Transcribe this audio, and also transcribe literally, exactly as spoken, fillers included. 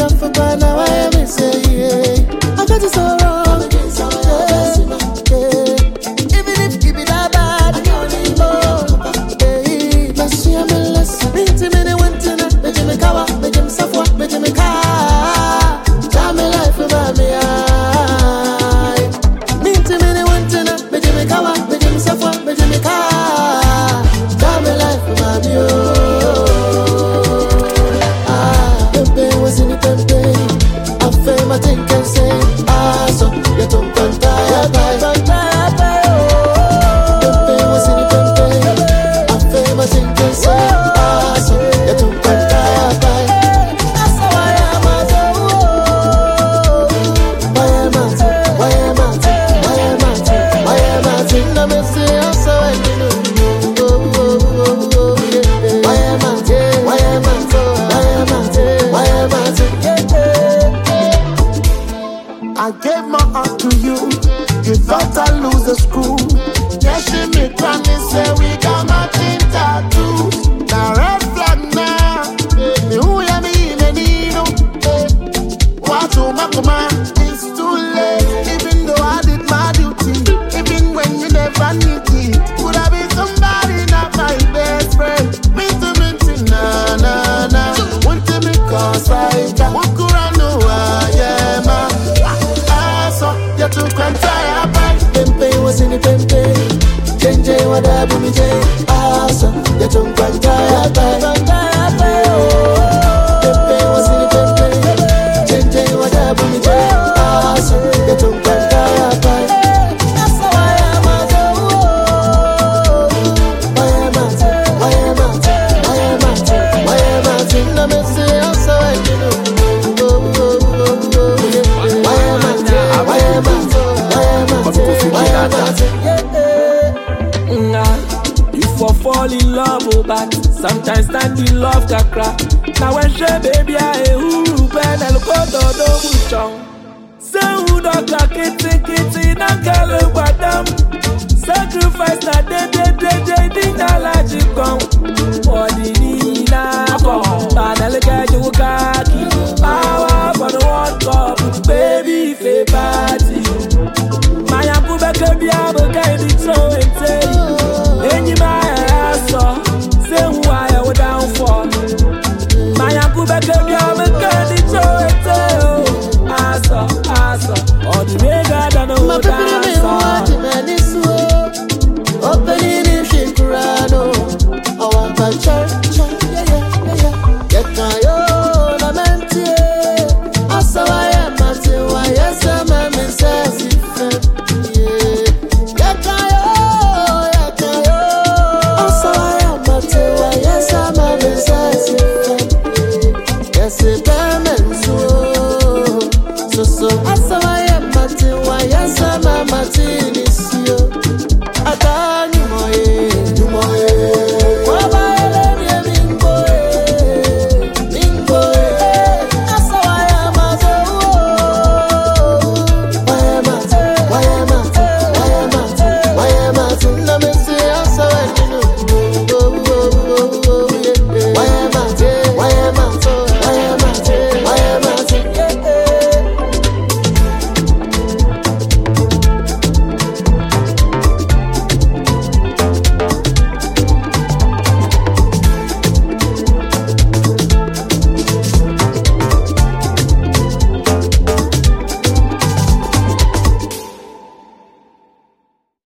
for bad, now I am in say, yeah. I got it so wrong. Yeah, yeah. Even if you be that bad, I can't need more. Hey, let's see, I'm in less. Meet him in the winter, make him a cover, make him suffer, make him a car. Tell me life about me, I. Meet him in the winter, make him a cover, make him suffer, make him a car. Tell me life about me, oh. Ah, the pain was in the temptation. I feel my thing can say, ah, so you don't want to die. I gave my heart to you. You thought I'd lose the screw. Yeah, she me promise say we got matching tattoos. Now red flag now. Me who ya me me nino. What to my command? It's too late. Even though I did my duty, even when you never need me, could I be somebody not my best friend? Me to me to na na na. Want to me cause I got what could I know I am. You took and try a bite. Pempe was in the pempe. Change what I do me jay. Awesome. You took and try a bite. Pempe was in the pempe. Change what I do me jay. Awesome. You took and try a bite. That's how I am. Why am I? Why am I? Why am I? Why am I? Let me see how so I can do. If I fall in love, oh, but sometimes stand in love, kakra. Now when she baby, I who ben el kodo do buchong. So who doctor kitty kitty na girl badam. Sacrifice na de de de de de